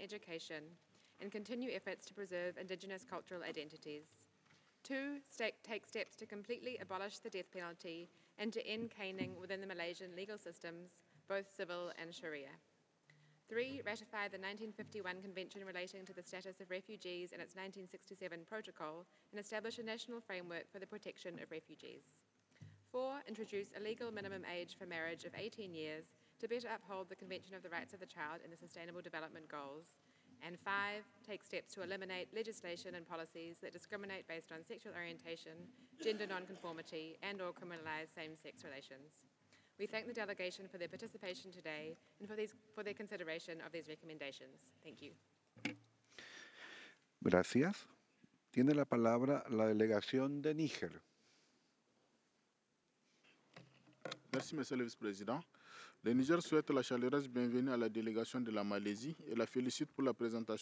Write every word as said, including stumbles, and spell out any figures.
education, and continue efforts to preserve Indigenous cultural identities. Two, take steps to completely abolish the death penalty and to end caning within the Malaysian legal systems, both civil and Sharia. Three, ratify the nineteen fifty-one Convention relating to the status of refugees and its nineteen sixty-seven protocol and establish a national framework for the protection of refugees. Four, introduce a legal minimum age for marriage of eighteen years to better uphold the Convention of the Rights of the Child and the Sustainable Development Goals. And five, take steps to eliminate legislation and policies that discriminate based on sexual orientation, gender nonconformity, and or criminalize same-sex relations. We thank the delegation for their participation today and for, these, for their consideration of these recommendations. Thank you. Gracias. Tiene la palabra la delegación de Níger. Merci, Monsieur le Vice-président. Le Niger souhaite la chaleureuse bienvenue à la délégation de la Malaisie et la félicite pour la présentation